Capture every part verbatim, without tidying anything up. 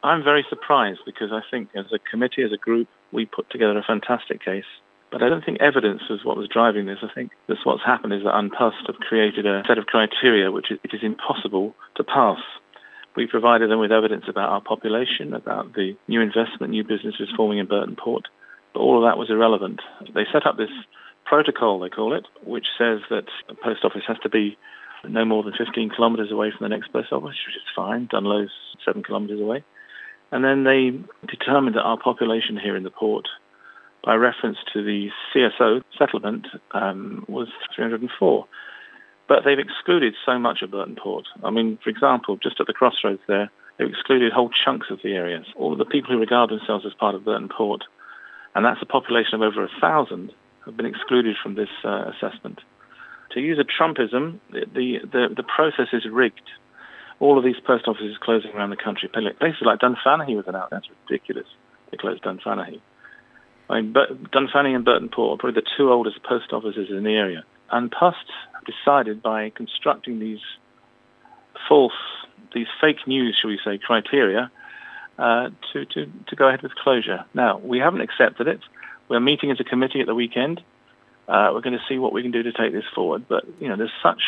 I'm very surprised because I think as a committee, as a group, we put together a fantastic case. But I don't think evidence was what was driving this. I think that's what's happened is that An Post have created a set of criteria which it is impossible to pass. We provided them with evidence about our population, about the new investment, new businesses forming in Burton Port, but all of that was irrelevant. They set up this protocol, they call it, which says that a post office has to be no more than fifteen kilometres away from the next post office, which is fine. Dunlow's seven kilometres away. And then they determined that our population here in the port, by reference to the C S O settlement, um, was three hundred four. But they've excluded so much of Burton Port. I mean, for example, just at the crossroads there, they've excluded whole chunks of the areas. All of the people who regard themselves as part of Burton Port, and that's a population of over a thousand, have been excluded from this uh, assessment. To use a Trumpism, the, the, the process is rigged. All of these post offices closing around the country. Places like Dunfanaghy was announced. That's ridiculous. They closed Dunfanaghy. I mean, but Dunfanaghy and Burton Port are probably the two oldest post offices in the area. An Post decided by constructing these false, these fake news, shall we say, criteria, uh, to, to, to go ahead with closure. Now, we haven't accepted it. We're meeting as a committee at the weekend. Uh, we're going to see what we can do to take this forward. But, you know, there's such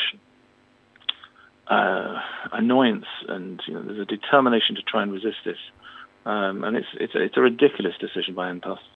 uh, annoyance and, you know, there's a determination to try and resist this. Um, and it's, it's, a, it's a ridiculous decision by An Post.